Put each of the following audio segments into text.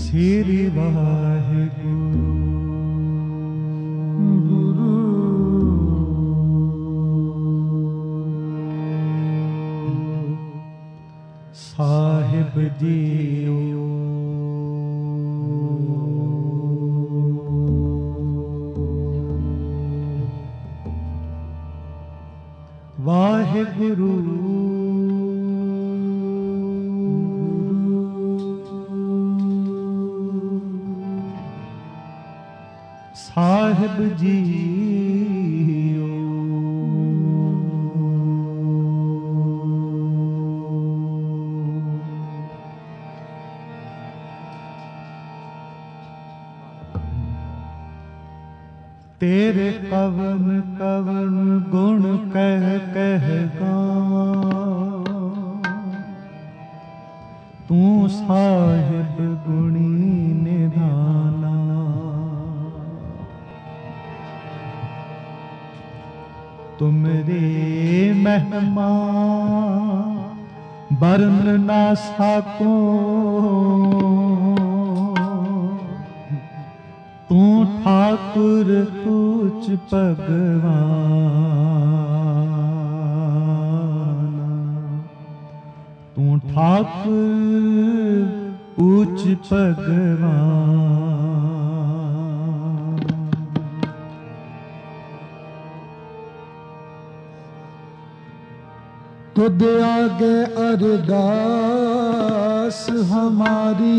श्री वाहिगुरु गुरु साहिब जीओ वाहिगुरु साहिब जीओ तेरे कवन कवन गुण कह कह गावां तू साहिब गुणी निधाना तुमरे महिमा बरन ना साको तू ठाकुर पूछ भगवान तू ठाकुर पूछ भगवान तुद आगे अरदास हमारी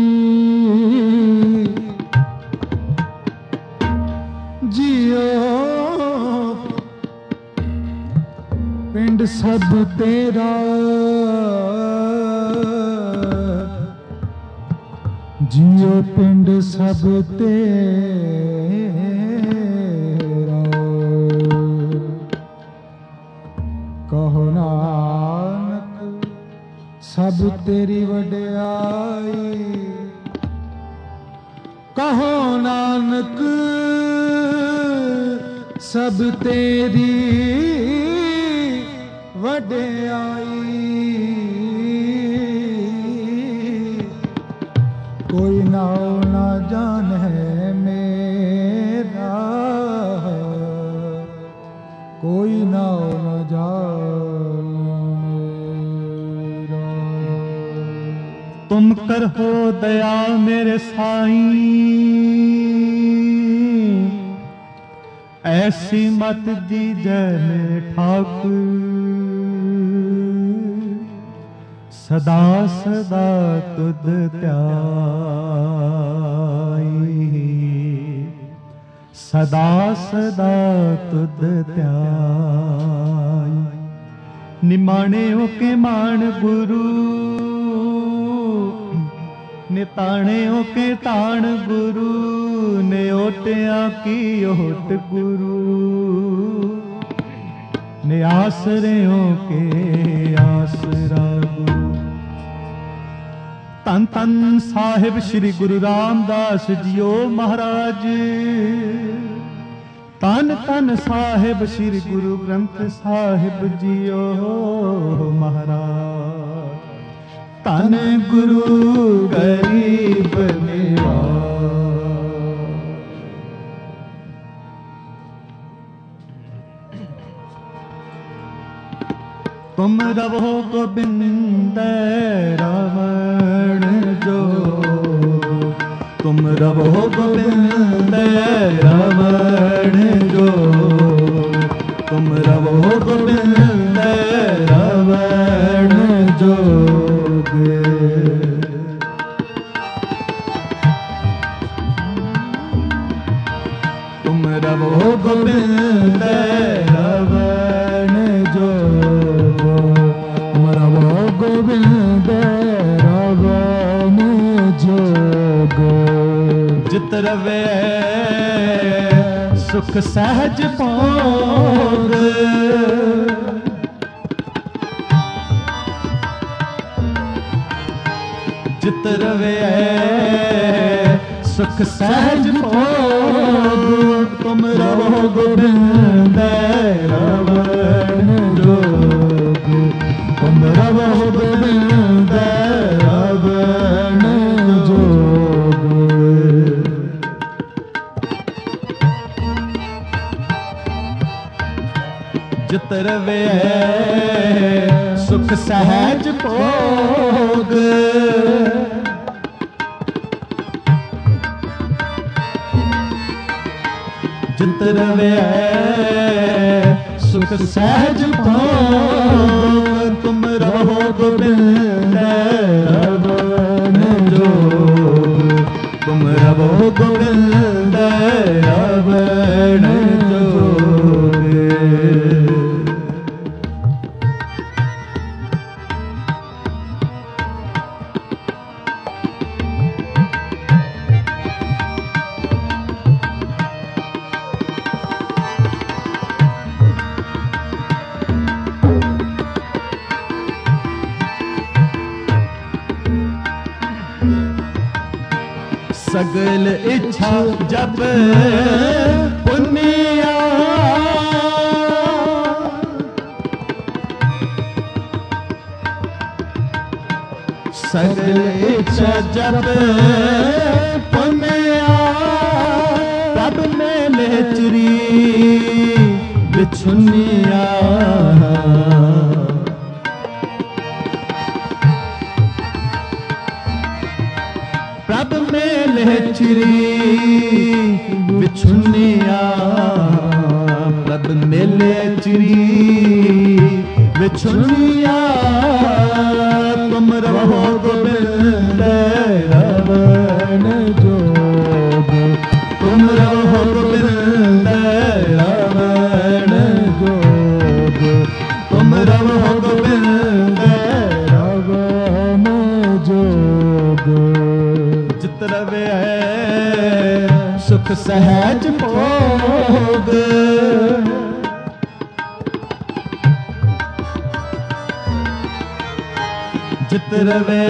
जियो पिंड सब तेरा जियो पिंड सब तेरा कहो नानक सब तेरी वड्याई कहो नानक सब तेरी वड्याई कोई नाम ना जान है मेरा कोई नाम ना जान मेरा तुम कर हो दया मेरे साईं ऐसी मत दीजै मेरे ठाकुर सदा सदा तुद त्याई सदा सदा तुद त्याई निमाणे के मान गुरु निताणे के ताण गुरु ने ओटिया की ओट गुरु ने आसरियों के आसरा गुरु तन तन साहिब श्री गुरु रामदास जियो महाराज तन तन साहिब श्री गुरु ग्रंथ साहिब जियो महाराज तन गुरु गरीब निवास तुम रवो गोबिंद रावण जो तुम रवो गोबिंद रावण जो तुम रवो गोबिंद रावण जो तुम रवो गोबिंद रावण जो तुम रवो गोबिंद रावण जोग जित रवे सुख सहज भोग जित रवे सुख सहज भोग तुम रवो गोबिंद रावण जोग तुम रवो गोबिंद रावण जोग रवे सुख सहज भोग। जित रवे सुख सहज भोग। तुम रहो गोबिंद रवन जोग। तुम रहो गोबिंद रवन जोग। सगल इच्छा जब पुनिया। सगल इच्छा जब पुनिया। तब मेले चुरी बिछुनिया। प्रभ मेले चिरी बिछुनिया। प्रभ मेले चिरी बिछुनिया। तुम रहो गोबिंद रवन जोग। तुम रहो गोबिंद रवन जोग। तुम रहो गोबिंद रवन जोग। जित रवे सुख सहज भोग। जित रवे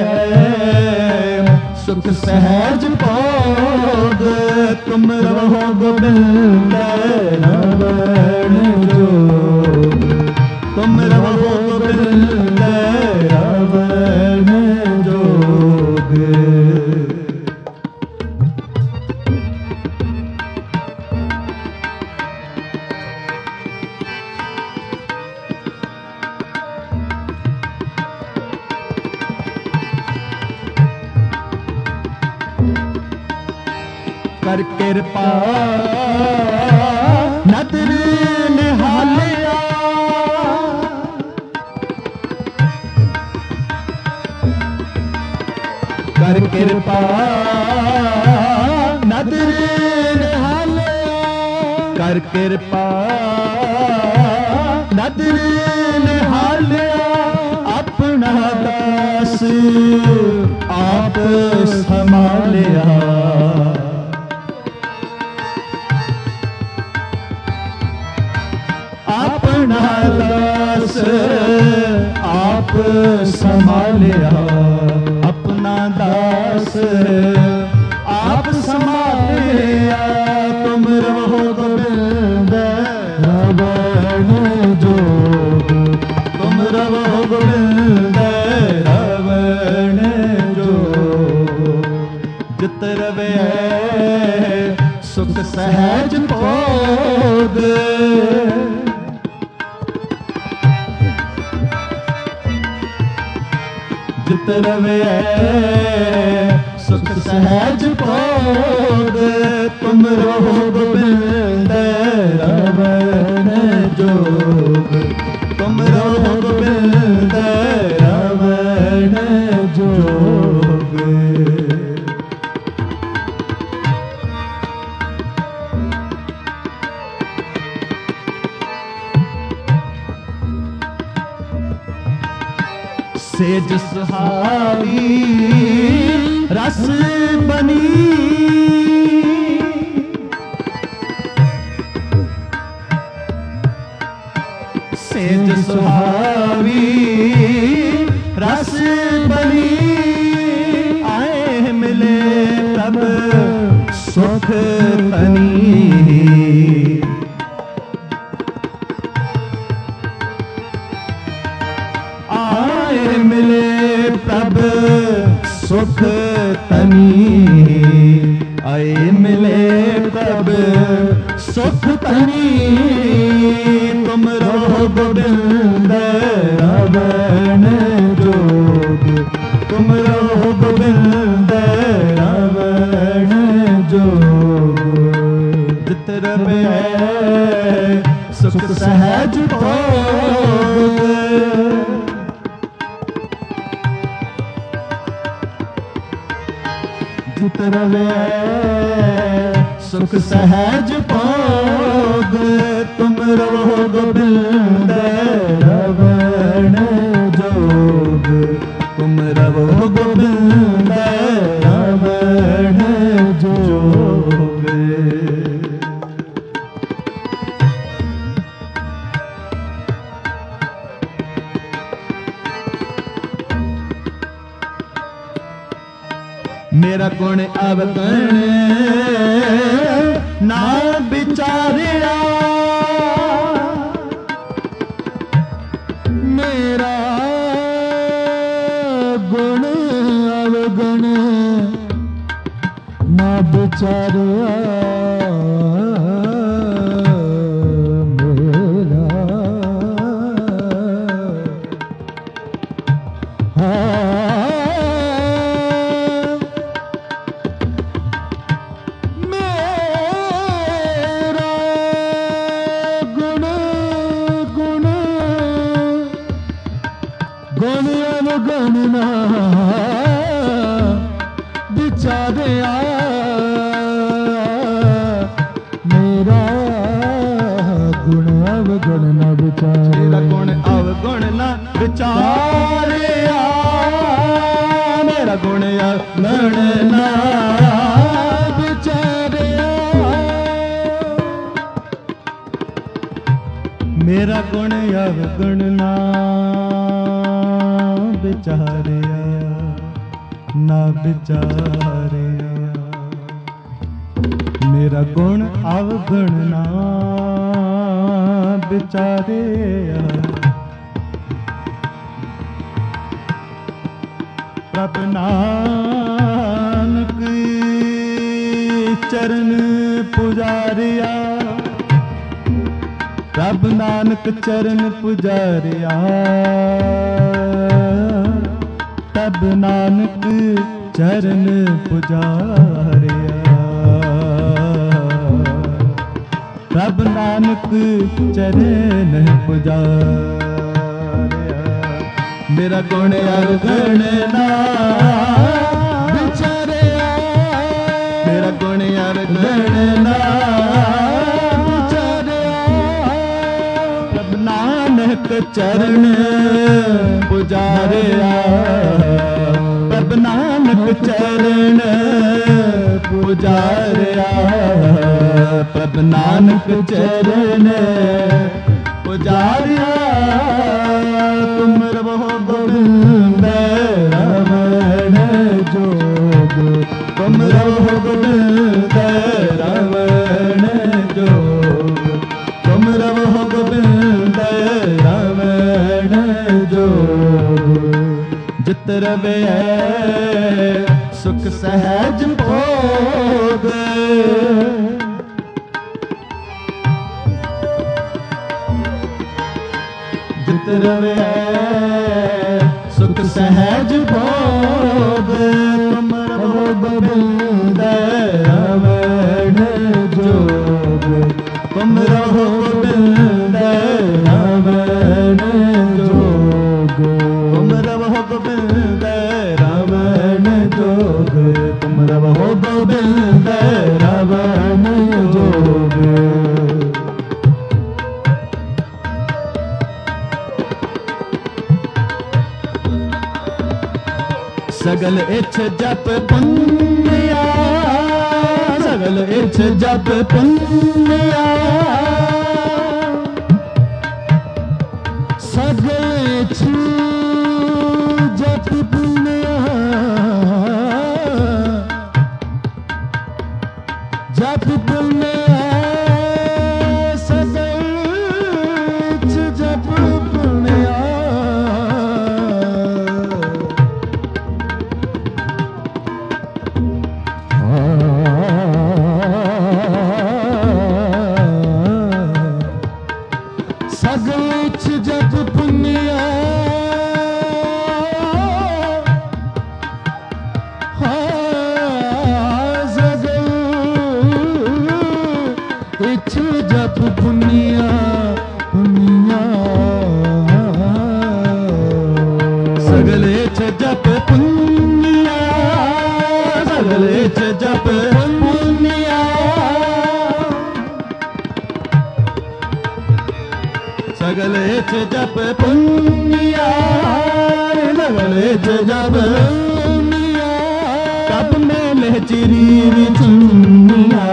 सुख सहज भोग। तुम रहो गोबिंद रवन जोग। तुम रहो गोबिंद रवन जोग। कर कृपा नदर निहालिया। कर कृपा नदर निहालिया। कर कृपा नदर निहालिया। अपना दास आप संभालिया। अपना दास आप संभालिया। अपना दास आप संभालिया। तुम रहो गोबिंद रवन जोग। तुम रहो गोबिंद रवन जोग। जित रवे सुख सहज भोग। जित रवे सुख सहज भोग। तुम रहो गोबिंद रवन जोग। तुम रहो गोबिंद रवन जोग। सेज सुहावी रस बनी। सेज सुहावी रस बनी। आए मिले तब सुख तनी। आए मिले तब सुख तनी। आए मिले तब सुख तनी। तुम रहो गोबिंद तुम रहो गोबिंद रावण जोग। जित रवे सुख सहज भोग। जित रवे सुख सहज भोग। तुम रहो गोबिंद रावण जोग। तुम रहो गोबिंद रावण जोग। मेरा गुण अवगुण ना विचारिया। मेरा गुण अवगुण ना विचारिया। मेरा गुण अवगुण ना विचारिया। ना विचारिया। मेरा गुण अवगुण ना विचारिया। प्रभ नानक चरण पुजारिया। प्रभ नानक चरण पुजारिया। प्रभ नानक चरण पुजारिया। प्रभ नानक चरण पुजारिया। मेरा गुण अवगुण ना विचारिया। मेरा गुण अवगुण ना चरण पुजारिया। प्रभ नानक चरण पुजारिया। प्रभ नानक चरण पुजारिया। तुम रहो गोबिंद रावण जोग। तुम रहो गोबिंद रावण जोग। तुम रहो गोबिंद रावण जोग। जित रवे सुख सहज भोग। जित रवे सुख सहज भोग। तुम रहो गोबिंद रावण जोग। तुम रहो गोबिंद रावण जोग। तुम रहो गोबिंद रावण जोग। तुम रहो गोबिंद रावण जोग। सगल इच्छ जप पुण्या। सगल इच्छ जप पुण्या। सगल इच्छ जप पुण्या। जप पुण्या। सगल इच्छ जप पुण्या। सगल इच्छ जप पुण्या। पुनिया सगले च जप पुनिया सगले च जप पुनिया सगले च जप पुनिया कब मेले चिरी विचुनिया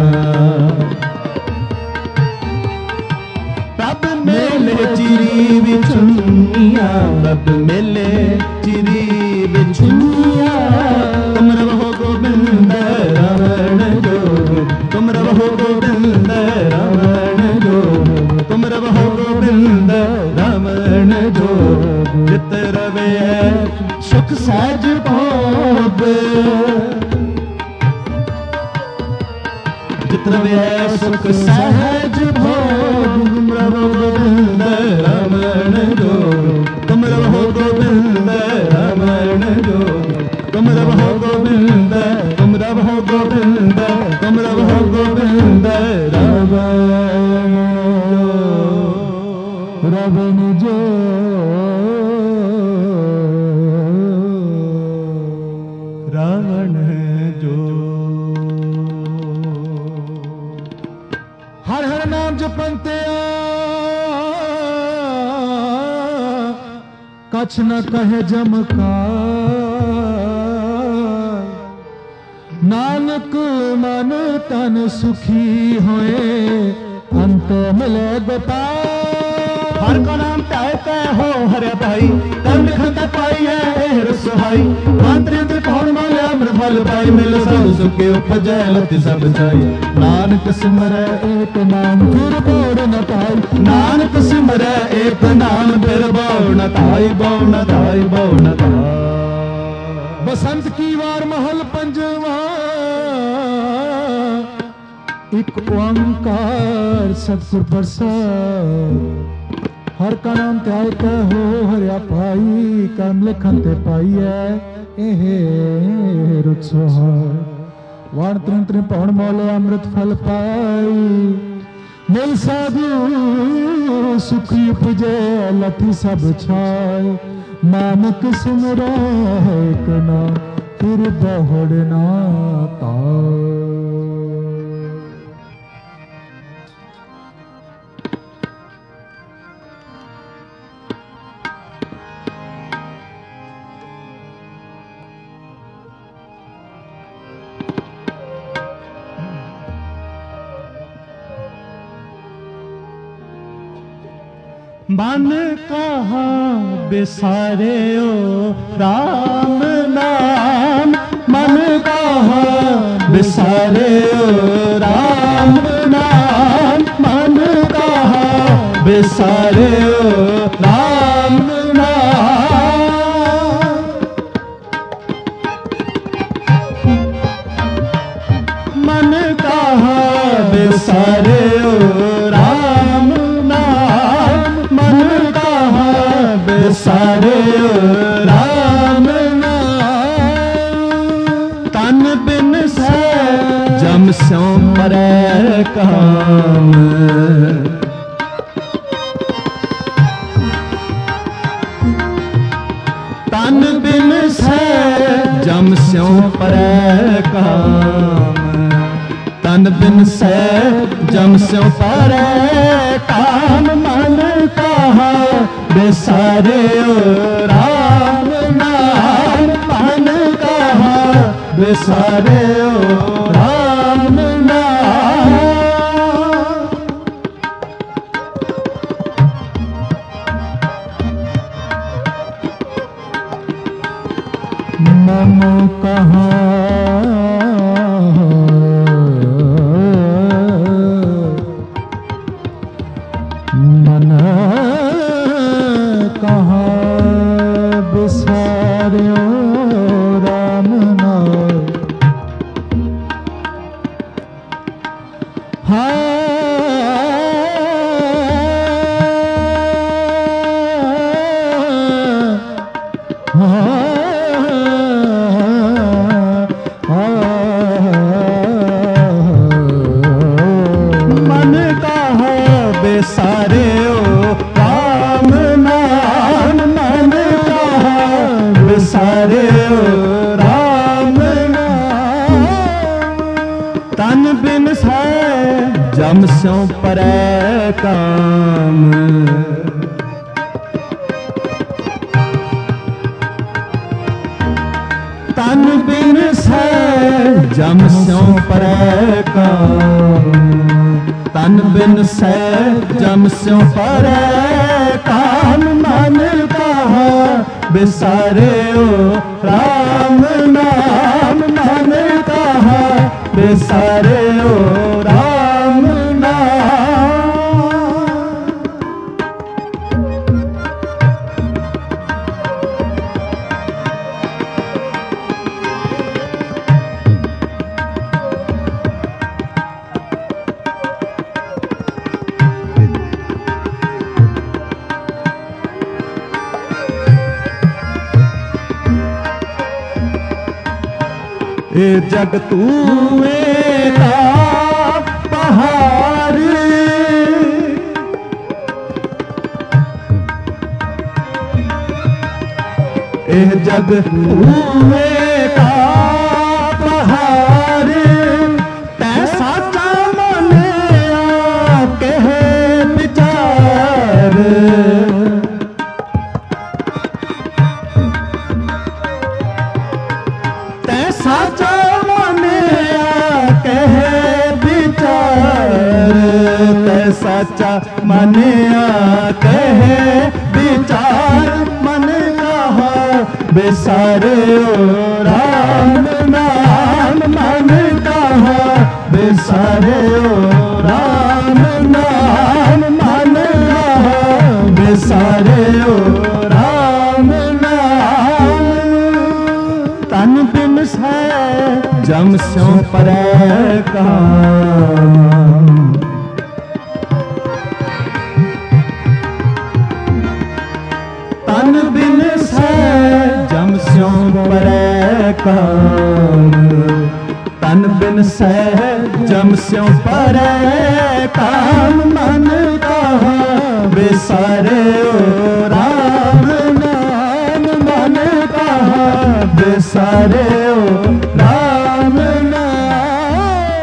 तब मेले चिरी विचुनिया तब मेले चिरी विचुनिया तुम रहो गोविंद रावण जो तुम रहो गोविंद रावण जो तुम रहो गोविंद रावण जो जित रवे सुख सहज भोग जित रवे सुख सहज भोग तुम रहो गोविंद रावण जो तुम रहो गोविंद रावण जो तुम रहो गोविंद तुम रहो गोविंद तुम रहो गोविंद रावण जो रावण जो हर हर नाम जपंते कछ न कहे जमका नानक मन तन सुखी होए अंत मिले गोपाल हर का नाम त्याय तय हो हरे भाई तन लिखत पाई है रसोई मंत्र त्रिकोण माले अमृत फल पाई मिल सब सुखे उपजै लति सब जाई नानक सिमरै एक नाम फिर बोड़ न पाई नानक सिमरै एक नाम फिर बहु न ताई बहु न ताई बहु न ताई बसंत की वार महल पंजवा एक ओंकार सतगुर प्रसाद हर का नाम त्याय कै हो हरिया पाई कर्म लिखन ते पाई है एहे रुच सोहार वाण त्रिन त्रिन पौन मोले अमृत फल पाई मिल साधु सुखी उपजे लथी सब छाय नानक सिमरै एक नाम फिर बहुड़ ना ताय मन कहा बिसारे ओ राम नाम मन कहा बिसारे ओ राम नाम मन कहा बिसारे ओ राम नाम मन कहा बिसारे ओ राम सारे राम तन बिन से जम स्यों परै काम तन बिन से जम स्यों परै काम तन बिन से जम स्यों परै काम मन कहा बिसारे ओ राम नाम मन कहा बिसारे ओ राम नाम मन कहा मन कहा बिसारियो राम नाम हाँ राम नाम। तन बिन सै जम स्यों परै काम। तन बिन सै जम स्यों परै काम। तन बिन सै जम स्यों परै काम। मन कहा बिसारे राम नाम। मन कहा बिसारे राम नाम। ए जग तूए का पहाड़। ए जग तूए का पहाड़। तैसा मन कह विचार। तैसा मन कह विचार। तैसा मन कह विचार। मन कहा बिसारे राम नाम। मन कहा बिसारे राम नाम। मन कहा बिसारे राम नाम। तन बिन सै जम स्यों परै काम। तन बिन सै जम स्यों परै काम। तन बिन सै जम स्यों परै काम। मन कहा बिसारे राम नाम। मन कहा बिसारे राम नाम।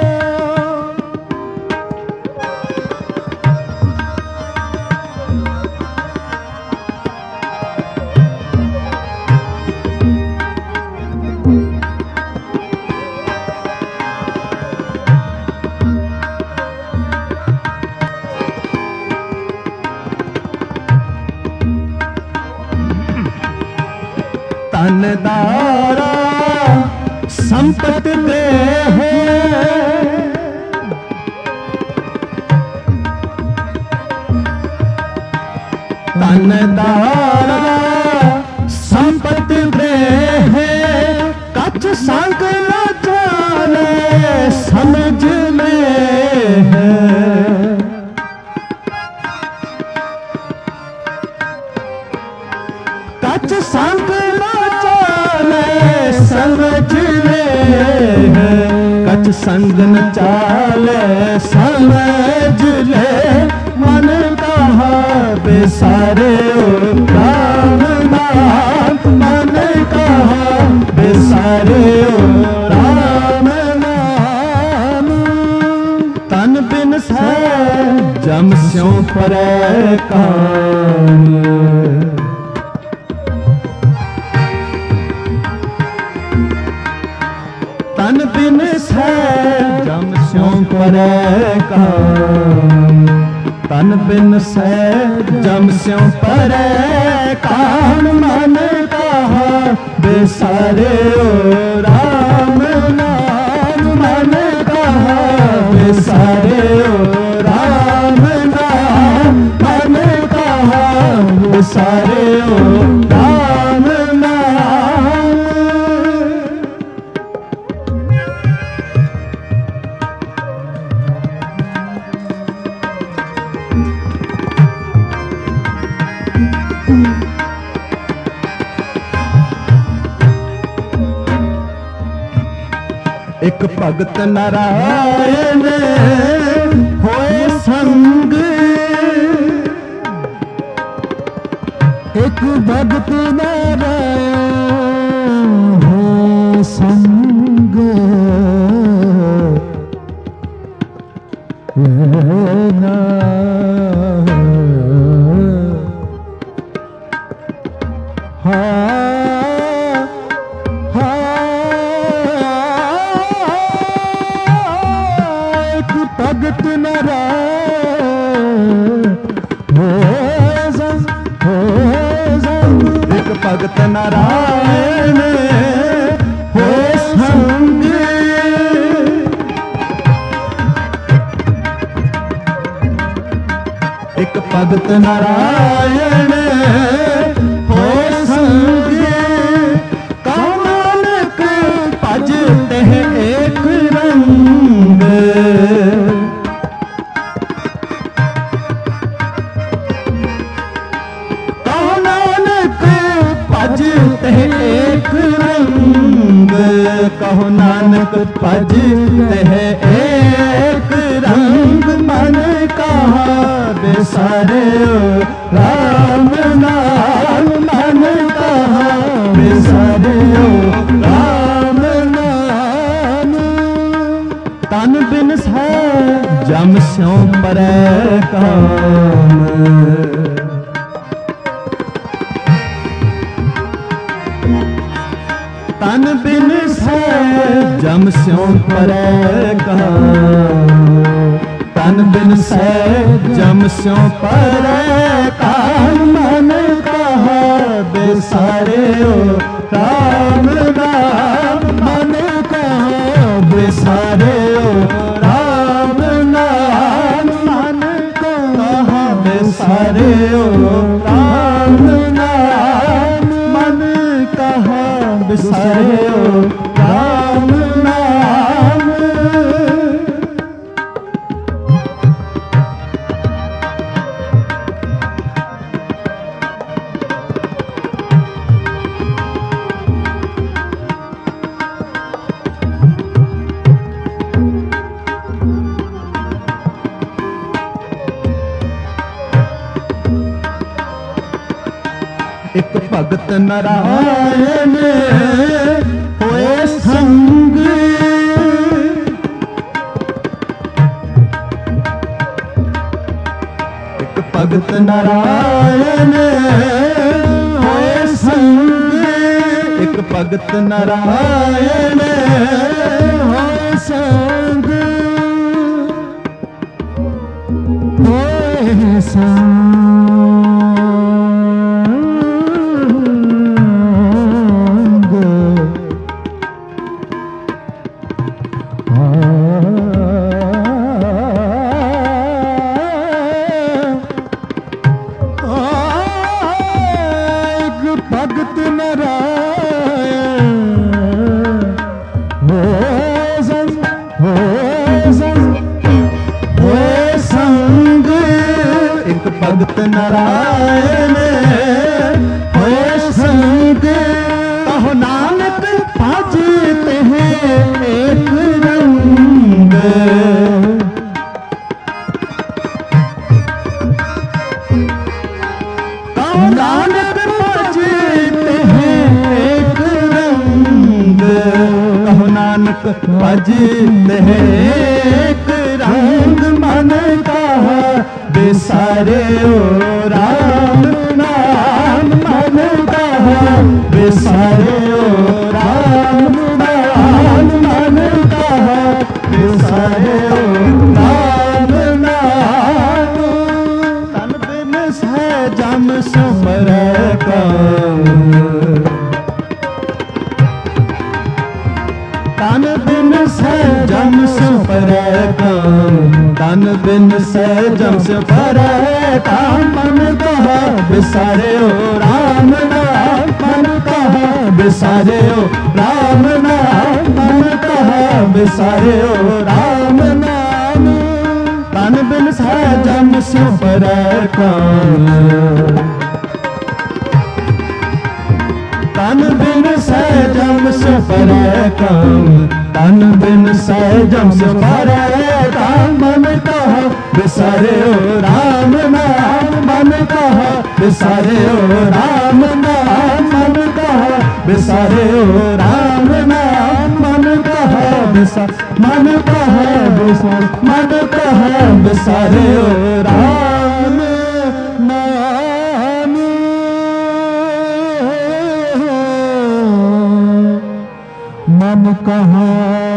तन दारा संपत दे है। तन दारा संपत दे है। कछ संग न जाने समझ में है। कछ संग न जाने समझ ले है। कछ संग न चाले समझ ले। मन कहा बिसारे राम नाम। मन कहा बिसारे राम नाम। तन बिन सै जम स्यों परै काम। तन बिन सै जम स्यों परै काम। तन बिन सै जम स्यों परै काम। मन कहा बिसारे राम नाम। मन कहा बिसारे राम नाम। मन कहा बिसारे राम नाम। एक भगत नारायण होए संग। एक भगत नारायण संग ना एक भगत एक भगत नारायण हो संग। एक भगत नारायण हो संग। कामनानक भजते एक रंग। भजते एक रंग। कहो नानक भजते एक रंग। मन कहा बिसारे राम नाम। मन कहा बिसारे राम नाम। तन बिन है जम स्यों परै काम। तन बिन से जम स्यों परै काम। तन बिन से जम स्यों परै काम। मन कहा बिसारे राम नाम। मन कहा बिसारे राम नाम। मन कहा बिसारे राम नाम। मन कहा बिसारे राम नाम। एक भगत नारायण होए संग। एक भगत नारायण होए संग। एक भगत नारायण होए संग। होए संग। भगत नारायण हो संग। हो संग। एक भगत नारायण हो संग। कहो नानक भजते हैं एक रंग। कहो नानक भजते हैं एक रंग। कहो नानक भजते हैं एक रंग। मन कहा बिसारे राम नाम। मन कहा बिसारे राम नाम। मन कहा बिसारे राम नाम। तन बिन है जम सुमर काम। तन बिन से जम सुपर काम। तन बिन से जम सुपर काम। मन कहा बिसारे राम नाम। मन कहा बिसारे राम नाम। मन कहा बिसारे राम नाम। तन बिन से जम सुपर काम। तन बिन सहजम सुपर काम। तन बिन सहजम सुपर काम। मन कहा बिसारे राम नाम। मन कहा बिसारे राम नाम। मन कहा बिसारे राम नाम। बिसा मन कहाँ बिसार मन कहाँ बिसारे ओ राम नाम मन कहाँ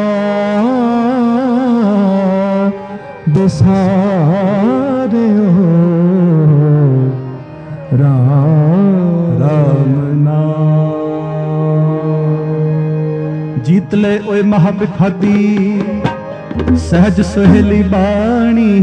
बिसारे हो राम नाम। जीत ले ओए महाबिखादी सहज सुहेली बाणी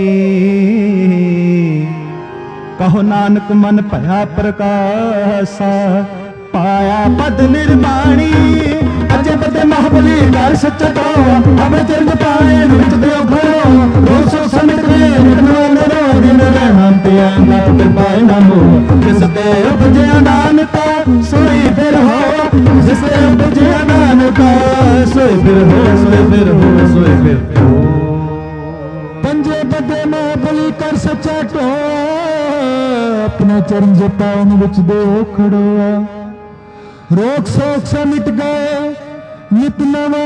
कहो नानक मन भया प्रकाशा पाया पद निर्वाणी अजय बदे महाबली घर सच्चा कहो अब चरण पाए विच देव खड़ो रोसो समित रे नरो दिन रे हम पिया नाथ कृपाए नमो जिस ते उपजया नानका सोई फिर हो जिस ते उपजया नानका सोई फिर हो सोई फिर हो सोई फिर हो। पंजे बदे महाबली कर सच्चा तो अपने चरण जपावन विच देव खड़ो रोग शोक से मिट गए नित नवा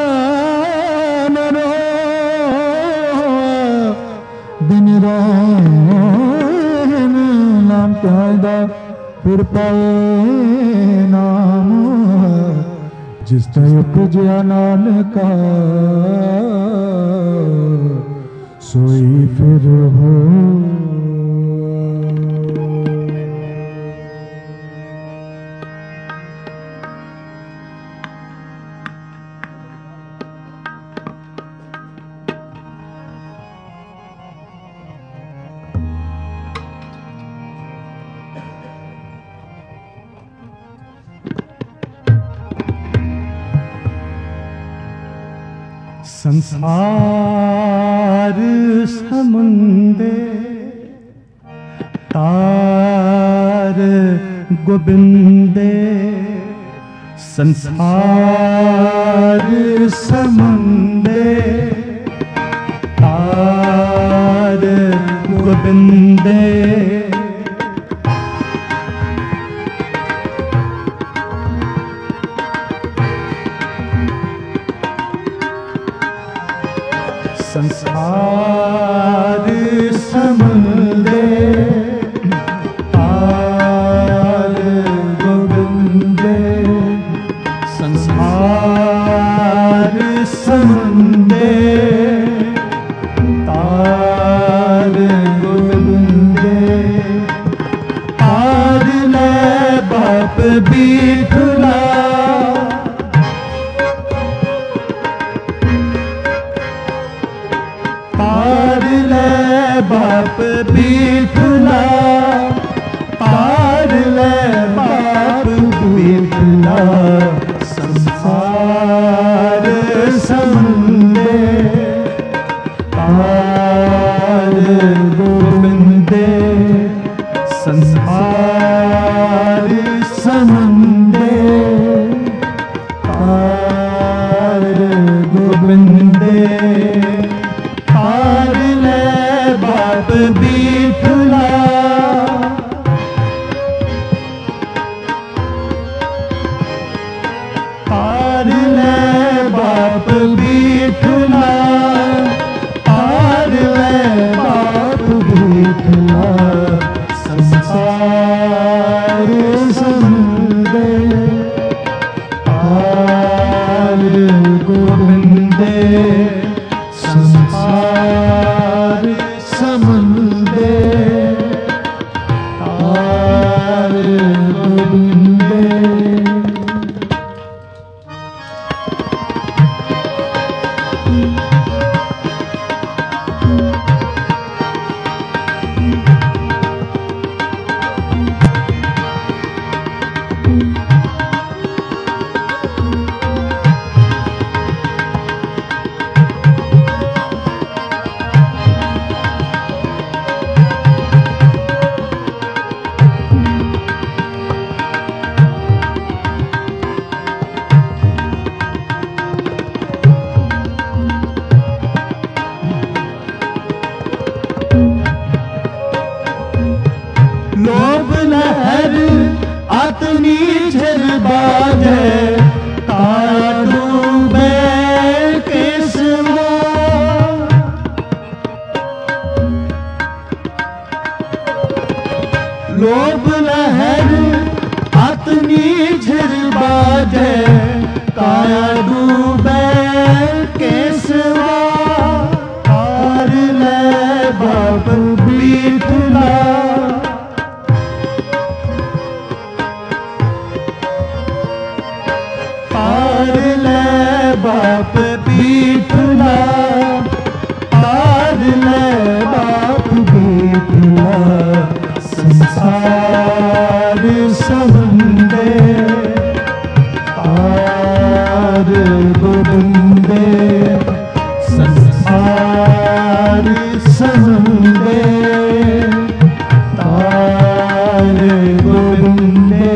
नरो दिन राम नाम त्यागा फिर पाए नाम जिस तय पूजया नानका सोई फिर हो। संसार समुंदे तार गोबिंदे संसार समुंदे तार गोबिंदे संसार समुंदे तार गोबिंदे संसार समुंदे तार गोबिंदे तार ले बाप बीठुला बाप बीठला पार ले बाप बीठला संसार समुंदे तार गोबिंदे संसार समुंदे तार गोबिंदे पार ले बाप बीठला पार ले बाप बीठला पार ले बाप बीठला संसार समुंदे तार गोबिंदे संसार समुंदे तार गोबिंदे। बाप बीठला, तार ले बाप बीठला, संसार समंदे तार गोविंदे, संसार समंदे तार गोविंदे।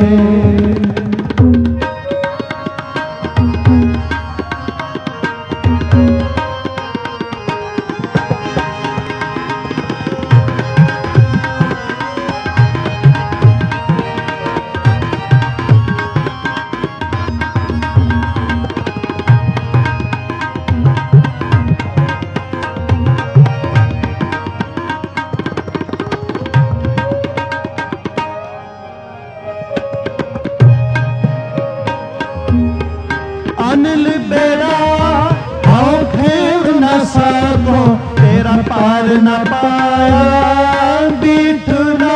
अनिल बेड़ा आओ खेव न सको, तेरा पार न पाया बीठला।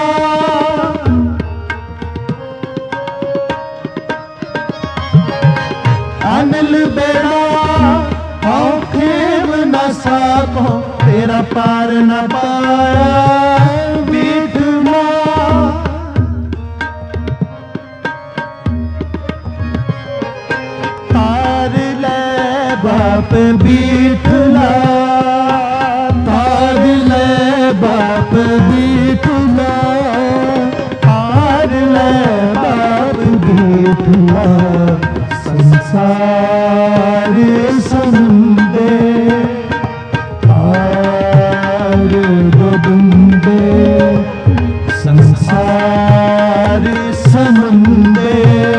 अनिल बेड़ा आओ खेव न सको, तेरा पार न पाया बीठला। बाप बीठला, तार ले बाप बीठला, तार ले बाप बीठला, संसार समंदे तार गोविंदे, संसार समंदे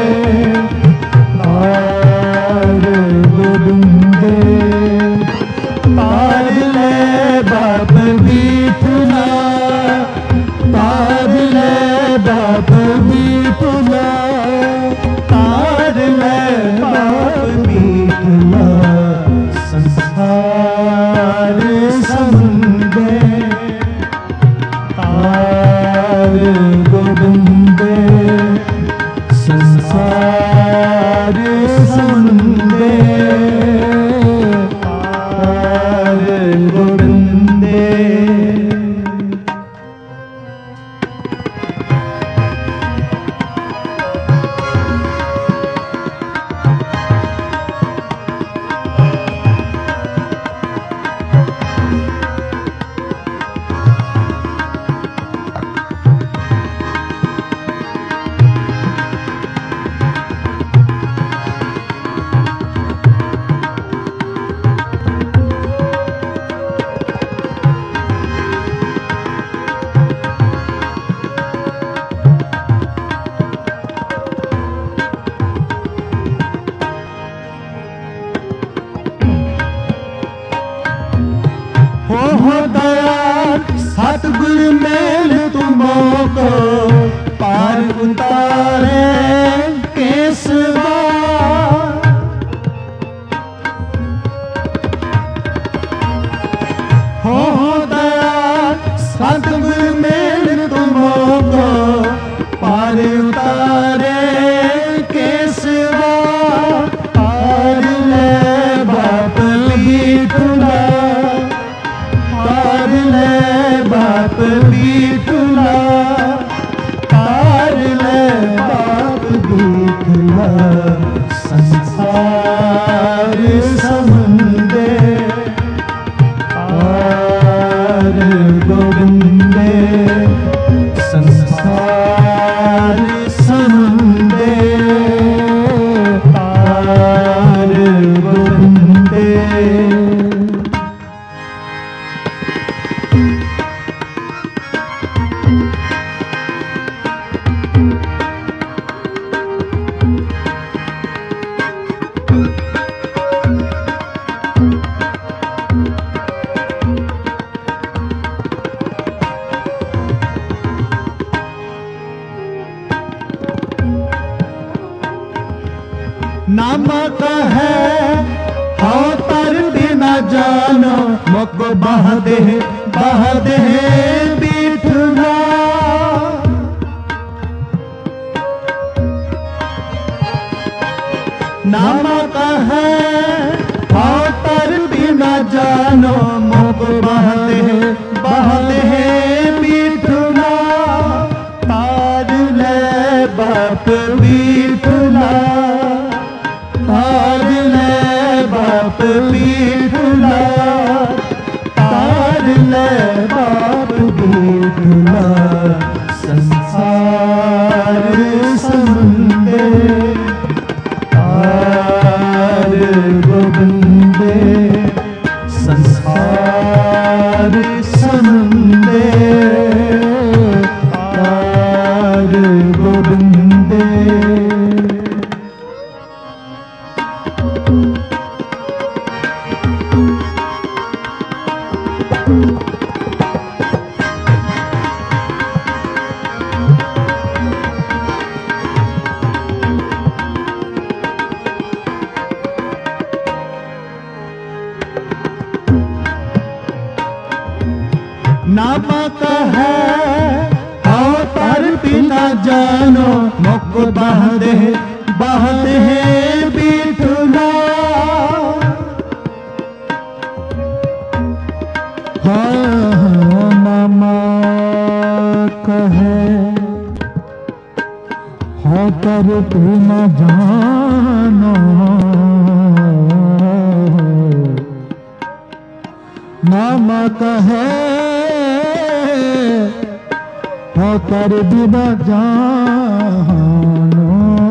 तार ले बाप बीठला, तार ले बाप बीठला, तार ले बाप बीठला, संसार समंदे तार गोविंदे, संसार समंदे गोविंदे। हो दयाल सतगुर मेल तुमको, पार उतारे केसवा। हो दयाल सतगुर मेल तुमको, पार उतारे केसवा। तार ले बाप बीठला, तार ले बाप बीठला, तार ले बाप बीठला, संसार समंदे तार गोविंदे, संसार समंदे तार गोविंदे। नामक है हो तर बिना जानो, मुक बह दे बीठला। नामक है बाप बीठला तार ले बाप बीठला संसार समुंदे तार गोविंदे संसार समुंदे तार गोविंदे। नामा का है हाँ पर बिना जानो मुख बहदे बीठला हाँ नामा का है हाँ पर बिना जानो नामा का है कर बिना जानो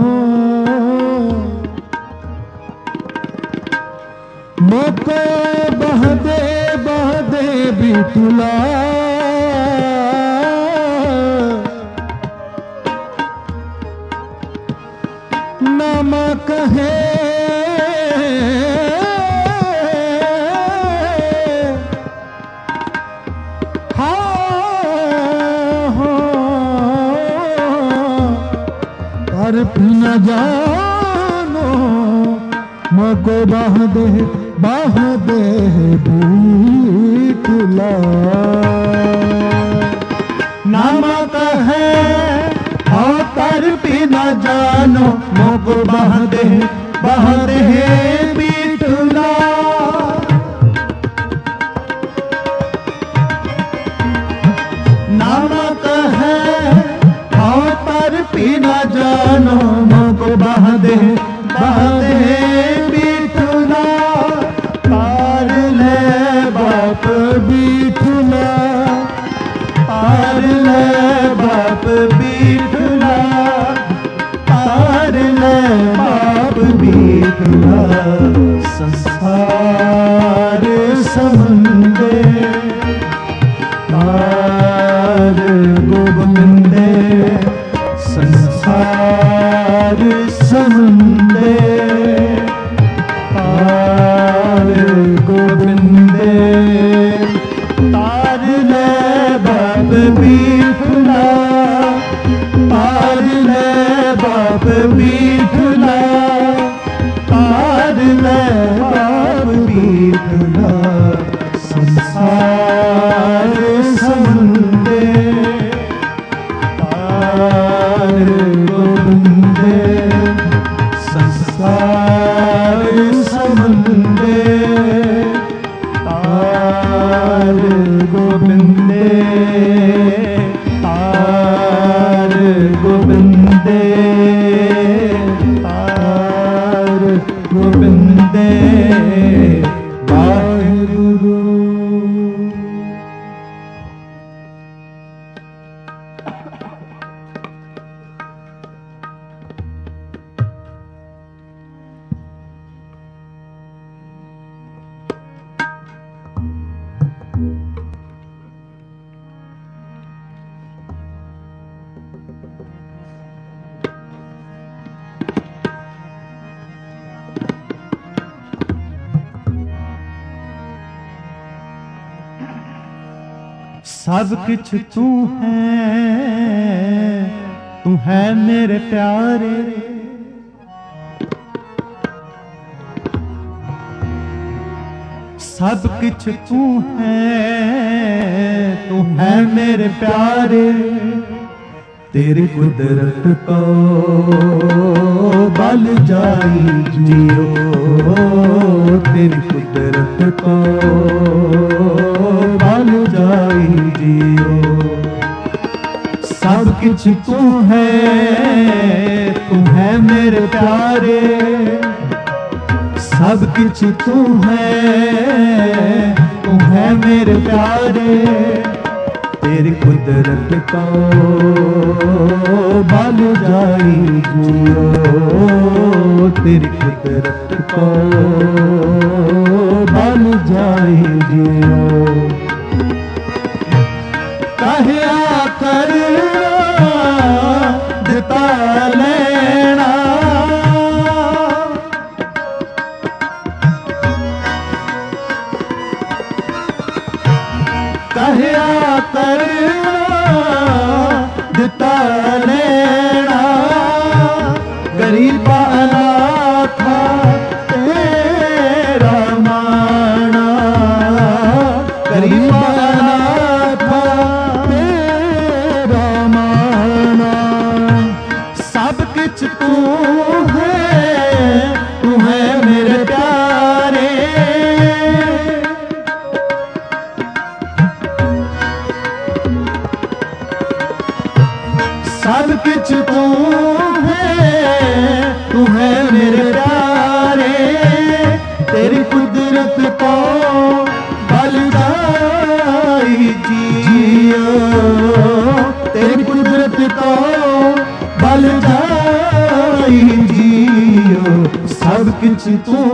मोको बहदे बीठला नामा कहे न जानो मको बहदे बीठला नामा का है हाँ तर भी न जानो मको बहदे बीठला नामा का है हाँ पर भी न जानो मको बहदे बीठला तार ले बाप बीठला तार ले बाप बीठला तार ले बाप बीठला संसार समुंदे तार गोविंदे संसार समुंदे तार गोविंदे तार ले बाप बीठला तार ले बाप बीठला तार ले बाप बीठला संसार समुंदे तार गोविंदे संसार समुंदे तार गोविंदे तार गोविंदे तार गोविंदे वाहिगुरु। सब कुछ तू है मेरे प्यारे सब कुछ तू है मेरे प्यारे तेरी कुदरत को बल जाई जियो तेरी कुदरत को बल जाई जियो सब कुछ तू है मेरे प्यारे सब कुछ तू है मेरे प्यारे। तेरी कुदरत को बल जाई जियो, तेरी कुदरत को बल जाई जियो। कहया करना दिता लेना, कहया करना दिता लेना। गरीबा अनाथा तेरा माना, गरीबा अनाथा तेरा माना। सब कुछ तू है मेरे प्यारे। सब कुछ तू है मेरे प्यारे। तेरी कुदरत को बल जाई जियो, तेरी कुदरत को बल जाई जियो। सब कुछ तू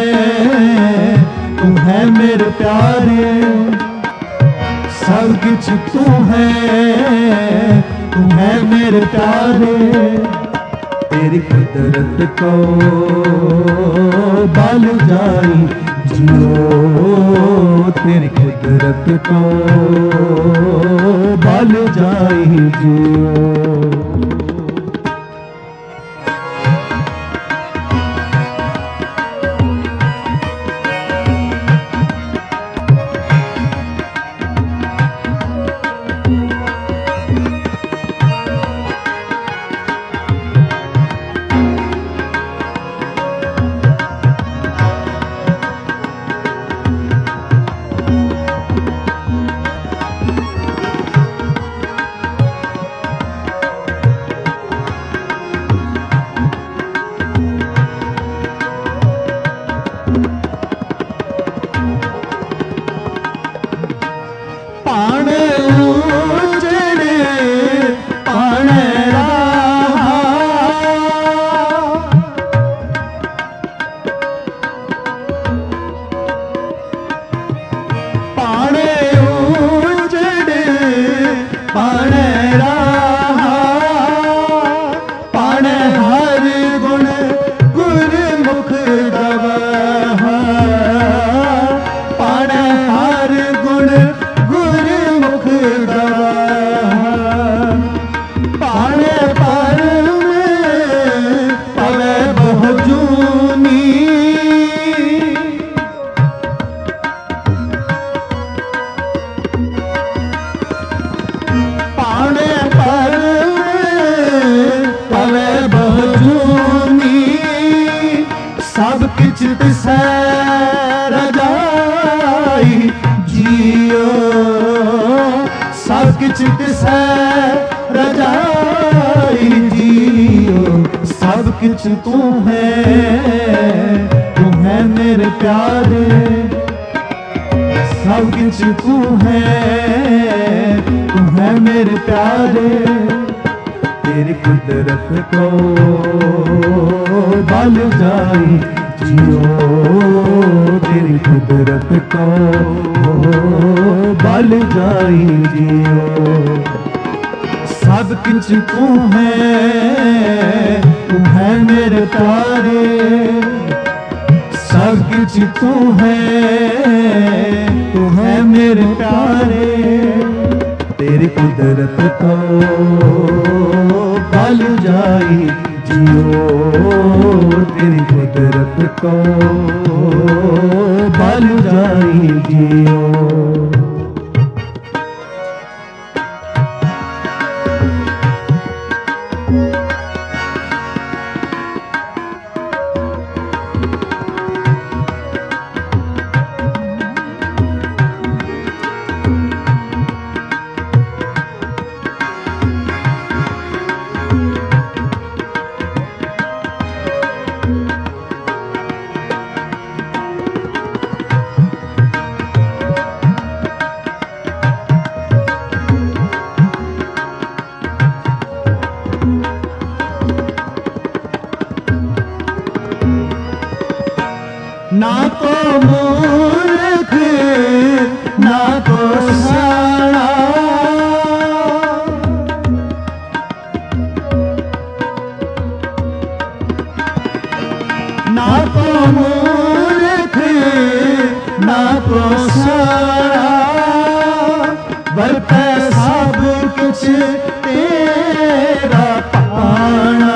है मेरे प्यारे। सब कुछ तू है मेरे प्यारे। तेरी कुदरत को बल जाई जियो, तेरी कुदरत को बल जाई जियो। सब किछ तिसै रजाई जियो, सब किछ तिसै रजाई जियो। सब किछ तू है मेरे प्यारे। सब किछ तू है मेरे प्यारे। तेरी कुदरत को बल जाई जियो, तेरी कुदरत को बल जाई जियो। सब कुछ तू है मेरे प्यारे। सब कुछ तू है मेरे प्यारे। तेरी कुदरत को बल जाई जियो, तेरी कुदरत को बल जाई जियो। ना को मूर्ख ना को सियाणा, ना को मूर्ख ना को सियाणा, वरतै सब कुछ तेरा पाना,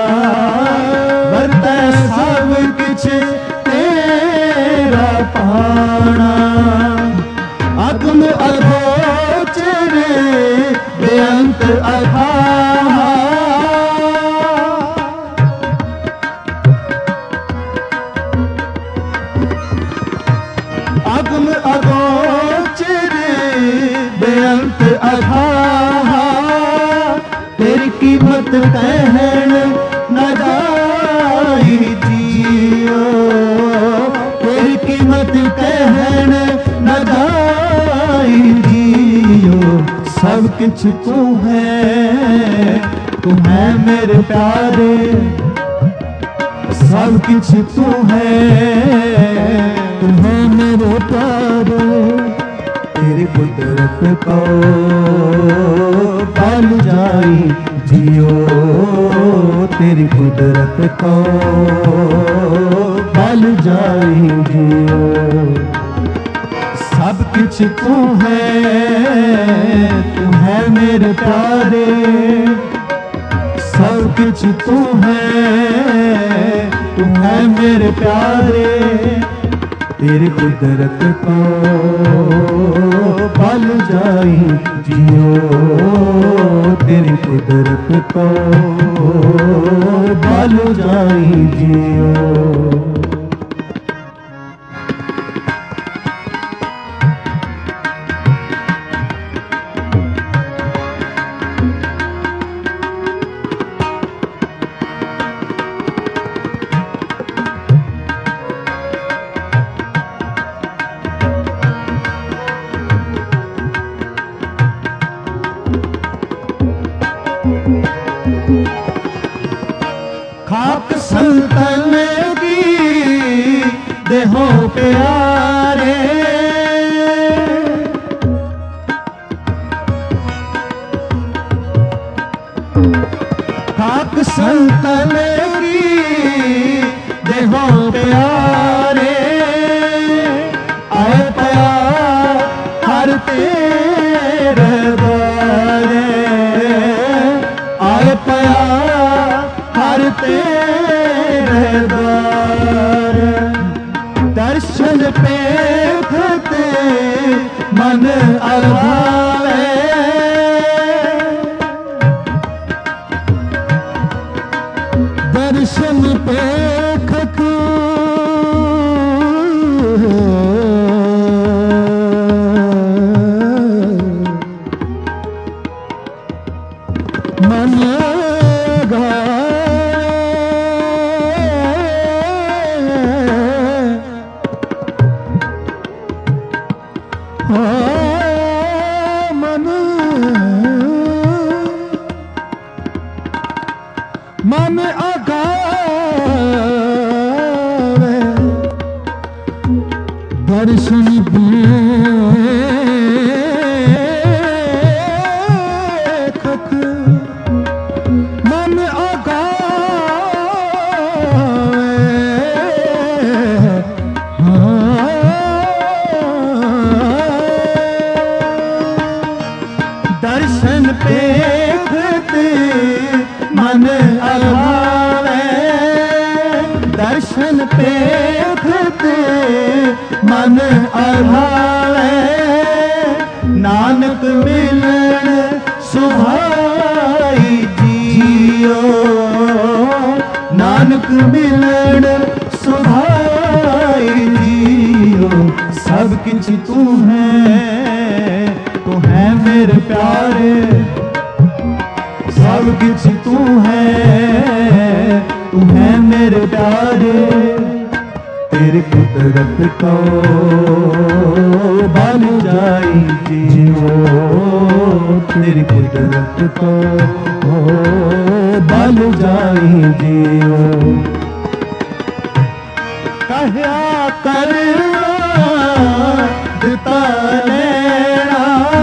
वरतै सब कुछ तेरा पाना। अगम अगोचर बेअंत अथाह, अगम अगोचर बेअंत अथाह, तेरी कीमत कहन न जाई जियो, तेरी कीमत कहन न जाई जियो। सब कुछ तू है मेरे प्यारे, सब कुछ तू है मेरे प्यारे। तेरी कुदरत को पाल जाई जियो, तेरी कुदरत को पाल जाई जियो। सब कुछ तू है मेरे प्यारे, सब कुछ तू है मेरे प्यारे। तेरी कुदरत को पाल जाई जियो, तेरी कुदरत को पाल जाई जियो। खाक संतन की देहो प्यारे, खाक संतन की देहो प्यारे। आए प्यार हर तेरे द्वारे, आए प्यार हर तेरे द्वार। दर्शन पेखते मन अलभावे, दर्शन पेखत मन मन आगावे दर्शन देखत मन दर्शन पेखते मन अलभावे, दर्शन पेखते मन अलभावे। नानक मिलन सुभाई जियो, नानक मिलन सुभाई जियो। सब कुछ तू है मेरे प्यारे, सब कुछ तू है मेरे प्यारे। तेरी कुदरत को बन जाई जियो, तेरी कुदरत को बन जाई जियो। कहया करना दिता लेना,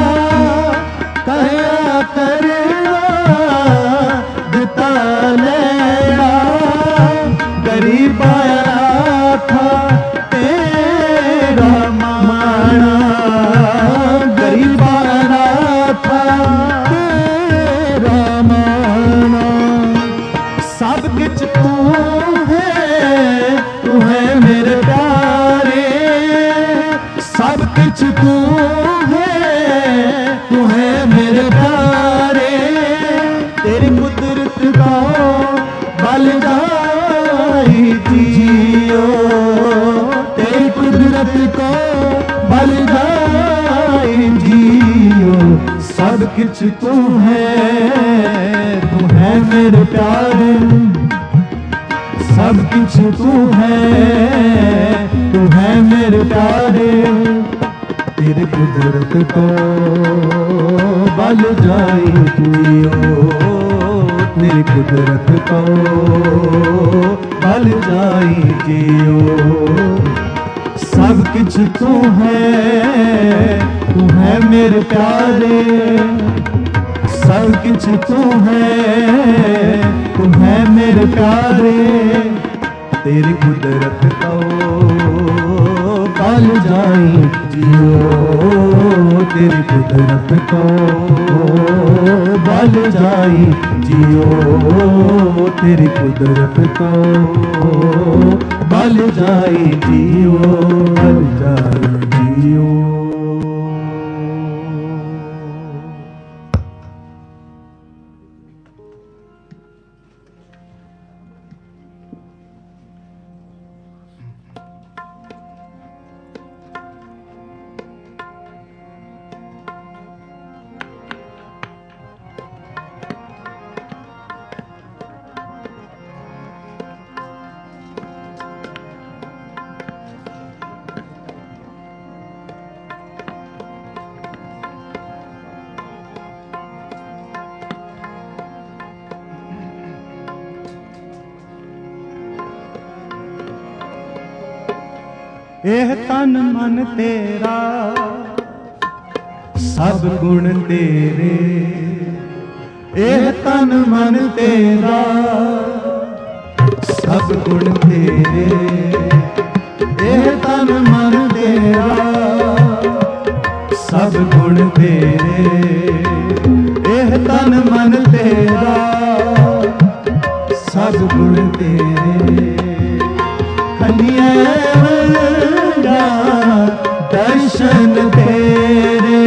कहया करना दिता लेना, गरीबा था तेरा माना, गरीबा था तेरा माना। सब किछ तू है मेरे प्यारे, सब कुछ तू है मेरे प्यारे, तेरी कुदरत का बल जाई जियो, तेरी कुदरत को बल जाई जियो। सब कुछ तू है मेरे प्यारे, सब कुछ तू है मेरे प्यारे, तेरे कुदरत को बल जाई जियो, तेरी कुदरत को बल जाई जियो। सब कुछ तू है मेरे प्यारे, सब कुछ तू है मेरे प्यारे, तेरी कुदरत को बल जाई जियो, तेरी कुदरत को बल जाई जियो, तेरी कुदरत को बल जाई जियो, बल जाई जियो। एह तन मन तेरा सब गुण तेरे, एह तन मन तेरा सब गुण तेरे, एह तन मन तेरा सब गुण तेरे, एह तन मन तेरा सब गुण तेरे। खलिए दर्शन तेरे,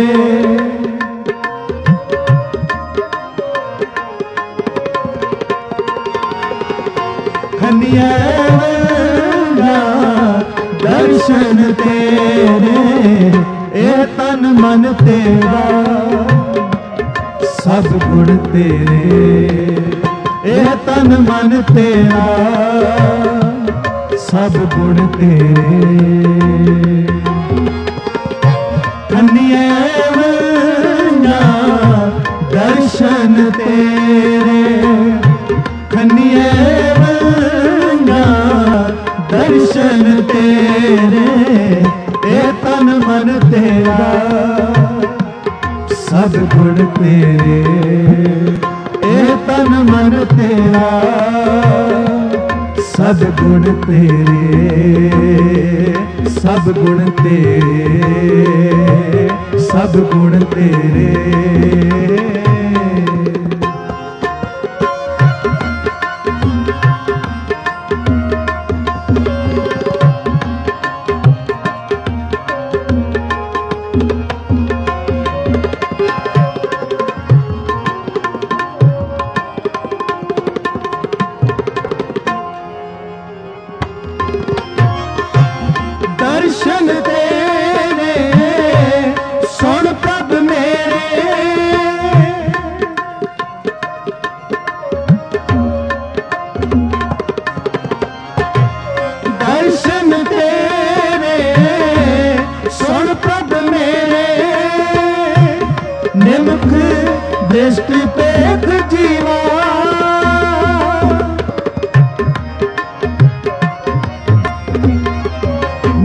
खलिए दर्शन तेरे, ए तन मन तेरा सब गुण तेरे, ए तन मन तेरा सब गुण तेरे। खनिए दर्शन तेरे, खनिए दर्शन तेरे, ए तन मन तेरा सब गुण तेरे, ए तन मन तेरा सब गुण तेरे, सब गुण तेरे, सब गुण तेरे। दर्शन तेरे सुन प्रभ मेरे, दर्शन तेरे सुन प्रभ मेरे, निमुख दृष्टि पेख जीवा,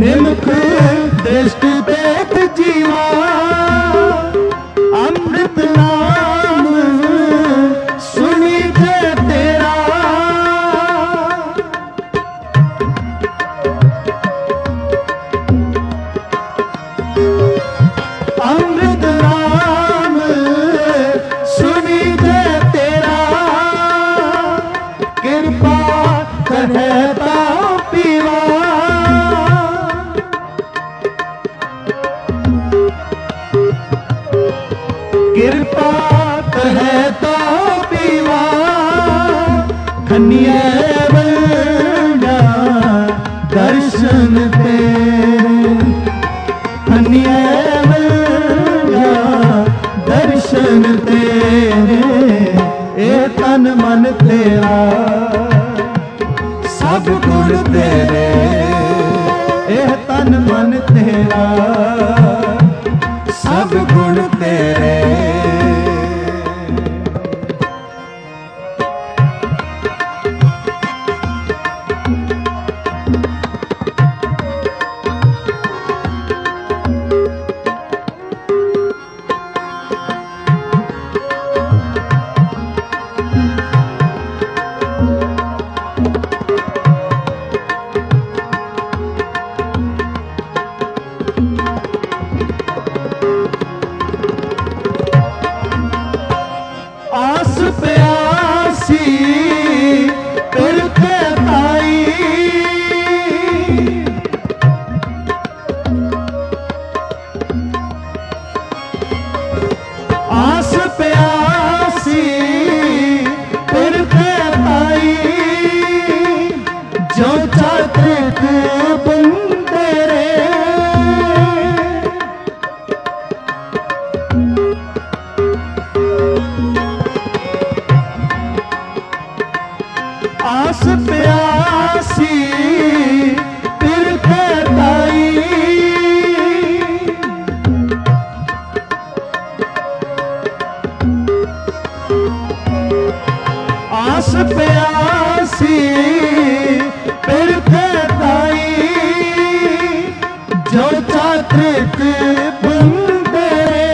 निमख दृष्टि देख जीवा अमृत नाम सुनी जय तेरा अमृत नाम सुनी जय तेरा कृपा करता पीवा कृपा करता पीवा धन्य बना दर्शन तेरे धन्य बना दर्शन तेरे ए तन मन तेरा सब गुण तेरे ए तन मन तेरा सब गुण तेरे आस प्यासी फिर के पाई आस प्यासी फिर के पाई जो चात्रिक बंदे रे आस प्यासी फिर करताई आस प्यासी फिर करताई जो चात्रिक बंदे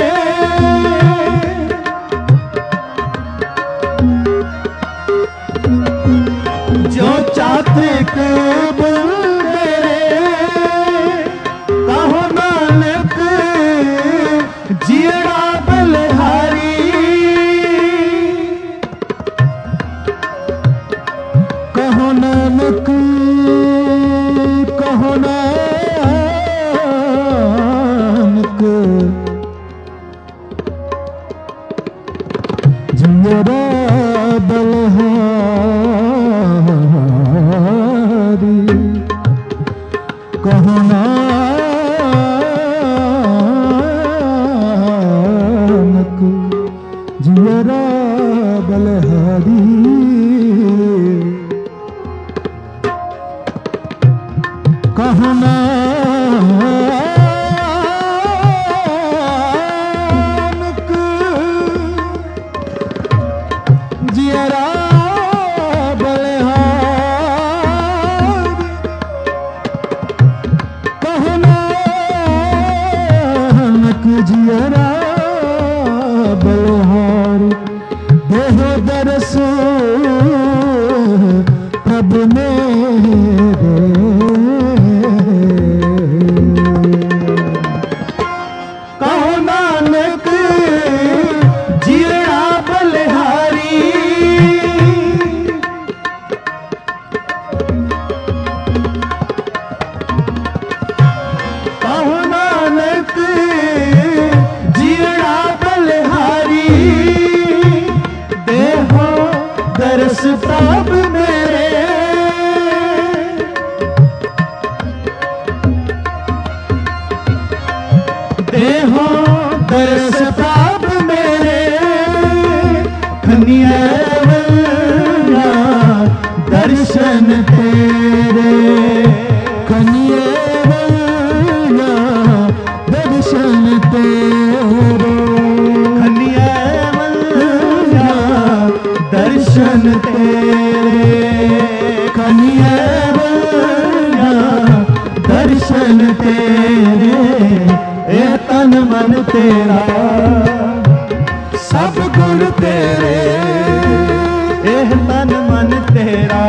जो चात्रिक बंदे कहो नानक जीड़ा बलिहारी कहो नानक कहो नानक जीड़ा बलिहारी कहो नानक जीरा बलिहारी कहो नानक जीरा जियरा बलिहारी देह दरस प्रभु मेरे कहो नानक जियरा बलिहारी कहो नानक जीड़ा बलिहारी देहो दरस प्रभु मेरे देहो दरस प्रभु मेरे खनिया दर्शन तेरे खनिया दर्शन तेरे खनिया दर्शन तेरे खनिया दर्शन तेरे ਇਹ ਤਨ ਮਨ ਤੇਰਾ ਸਭ ਗੁਣ ਤੇਰੇ ਇਹ ਤਨ ਮਨ ਤੇਰਾ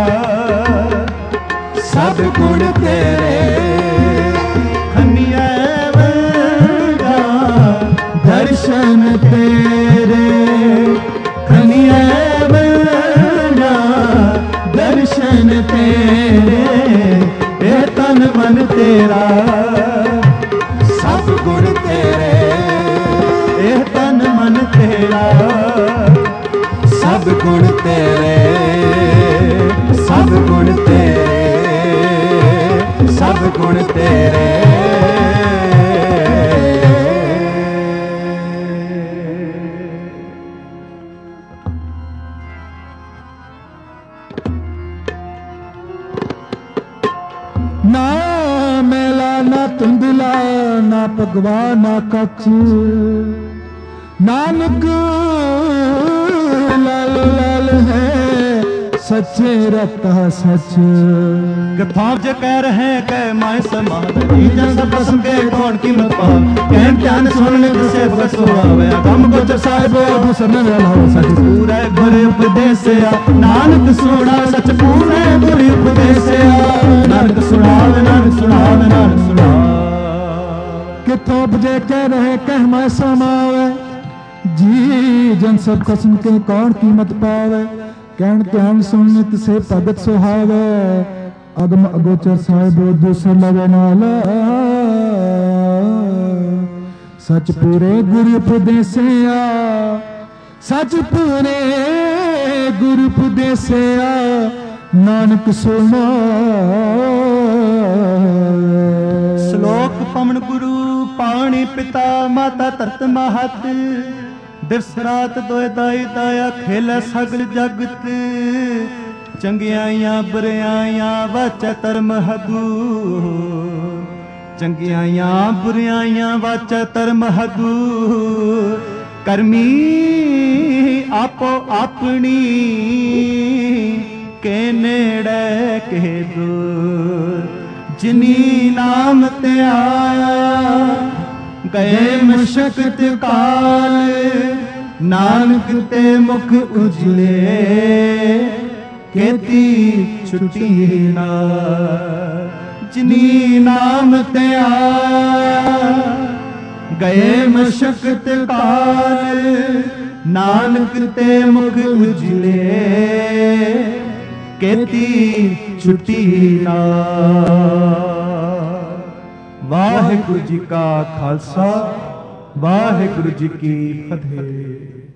ਸਭ ਗੁਣ ਤੇਰੇ ਖੰਨੀਆਂ ਵੰਗਾ ਦਰਸ਼ਨ ਤੇਰੇ ਖੰਨੀਆਂ ਵੰਗਾ ਦਰਸ਼ਨ ਤੇਰੇ ਇਹ ਤਨ ਮਨ ਤੇਰਾ ਸਭ ਗੁਣ ਤੇਰੇ ਇਹ ਤਨ ਮਨ ਤੇਰਾ ਸਭ ਗੁਣ ਤੇਰੇ ਸਭ ਗੁਣ ਤੇਰੇ ਸਭ ਗੁਣ ਤੇਰੇ ਨਾ ਮੈਲਾ ਨਾ ਧੁੰਦਲਾ ਨਾ ਭਗਵਾ ਨਾ ਕੱਚ ਨਾਨਕ ਲਾਲ ਲਾਲ ਹੈ सच्चे रखता सच कथां ज कह रहे कह माय समाद जन सब कसम के कौन कीमत पा कहन ध्यान सुनने से भगत सुहावे गम गोचर साहिब दुसन लाओ सच पूरा गुरु उपदेसिया नानक सुना सच पूरे गुरु उपदेसिया नानक सुनावे नानक सुनावे नानक सुना किथों बजे कह रहे कह माय समावे जी जन सब कसम के कौन कीमत पावे कहन ध्यान सुन तिसे भगत सुहावे अगम अगोचर साहिब दूसर लवे नाल सच पूरे गुरु उपदेसिया सच पूरे गुरु उपदेसिया नानक सुना श्लोक पवन गुरु पाणी पिता माता धरत महत दिवस रात दोए दाई दाया खेल सगल जगत चंगियाइयां बुरियाइयां वाचा धर्म हगू चंगियाइयां बुरियाइयां वाचा धर्म हगू करमी आपो अपनी के नेड़े के दूर जिनी नाम ते आया गए मशक्कत काल नानक ते मुख उजले केती छुट्टी ना जिनी नाम ते आया गए मशक्कत काल नानक ते मुख उजले केती छुट्टी ना वाहिगुरु जी का खालसा वाहिगुरु जी की फतेह।